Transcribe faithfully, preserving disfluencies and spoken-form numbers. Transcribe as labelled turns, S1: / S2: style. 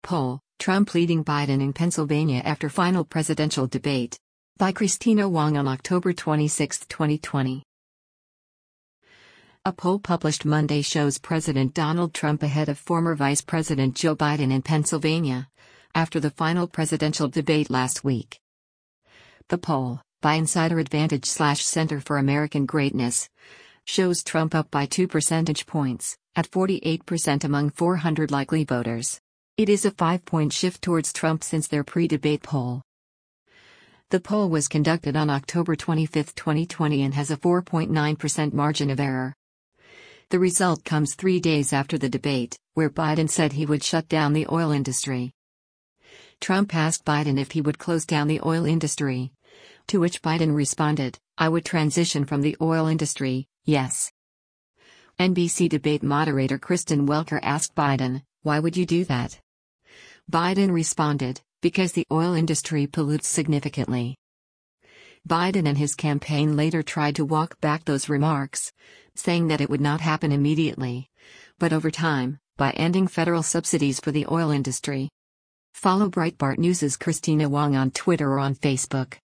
S1: Poll: Trump leading Biden in Pennsylvania after final presidential debate. By Christina Wong on October twenty-sixth, twenty twenty. A poll published Monday shows President Donald Trump ahead of former Vice President Joe Biden in Pennsylvania, after the final presidential debate last week. The poll, by Insider Advantage slash Center for American Greatness, shows Trump up by two percentage points, at forty-eight percent among four hundred likely voters. It is a five-point shift towards Trump since their pre-debate poll. The poll was conducted on October twenty-fifth, twenty twenty and has a four point nine percent margin of error. The result comes three days after the debate, where Biden said he would shut down the oil industry. Trump asked Biden if he would close down the oil industry, to which Biden responded, "I would transition from the oil industry, yes." N B C debate moderator Kristen Welker asked Biden, "Why would you do that?" Biden responded, "Because the oil industry pollutes significantly." Biden and his campaign later tried to walk back those remarks, saying that it would not happen immediately, but over time, by ending federal subsidies for the oil industry. Follow Breitbart News' Christina Wong on Twitter or on Facebook.